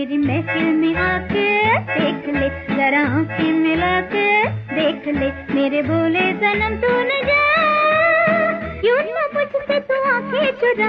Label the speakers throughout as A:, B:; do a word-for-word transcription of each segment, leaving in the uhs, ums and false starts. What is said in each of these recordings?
A: मेरी महफिल में आके देख ले, जरा आंखें मिला के देख ले, मेरे बोले सनम तू न जा, यूं ना मुझसे तू आंखें चुरा।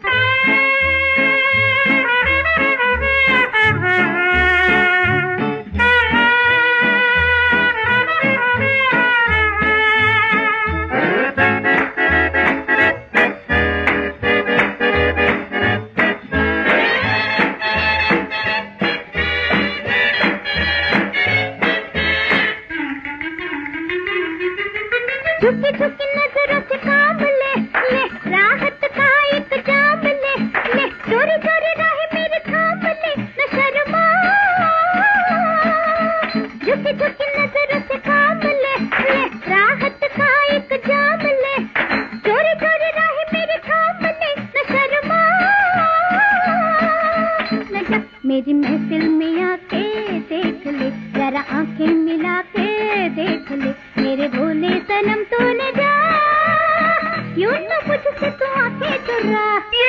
A: झुकी झुकी नजरों से काम ले, ले राहत का एक जाम ले, ले चोरी चोरी राहें मेरे थाम ले, न शर्मा। झुकी झुकी नजरों से काम ले, ले राहत का एक जाम ले, चोरी चोरी राहें मेरे थाम ले, न शर्मा। न जा मेरी महफिल में आके देख ले, जरा आंखें मिला के देख ले, मेरे भोले सनम तू न जा, यूं ना मुझसे तू आंखें चुरा।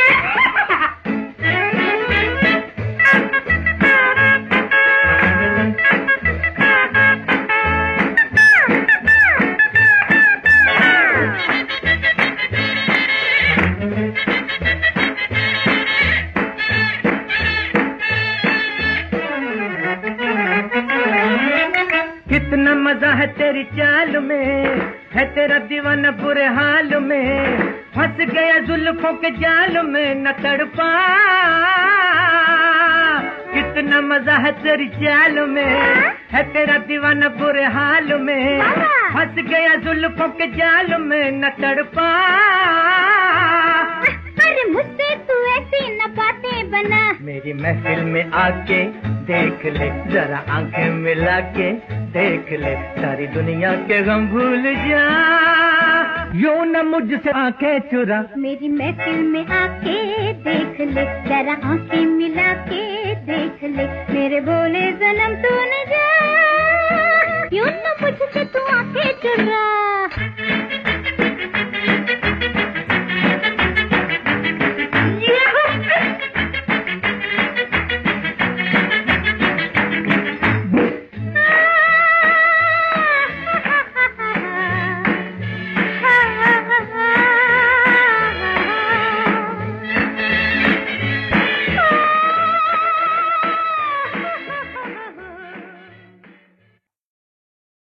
B: कितना मजा है तेरी चाल में, है तेरा दीवाना बुरे हाल में, फंस गया जुल्फों के जाल में न तड़पा। कितना मजा है तेरी चाल में, है तेरा दीवाना बुरे हाल में, फंस गया जुल्फों के जाल में न तड़पा।
A: अरे मुझसे तू ऐसी न बातें बना,
B: मेरी महफिल में आके देख ले, जरा आंखें मिला के देख ले, सारी दुनिया के गम भूल जा, यूं न मुझसे आंखें चुरा।
A: मेरी महफिल में आके देख ले, जरा आंखें मिला के देख ले, मेरे बोले सनम तू न जा, यूं न मुझसे तू आंखें चुरा।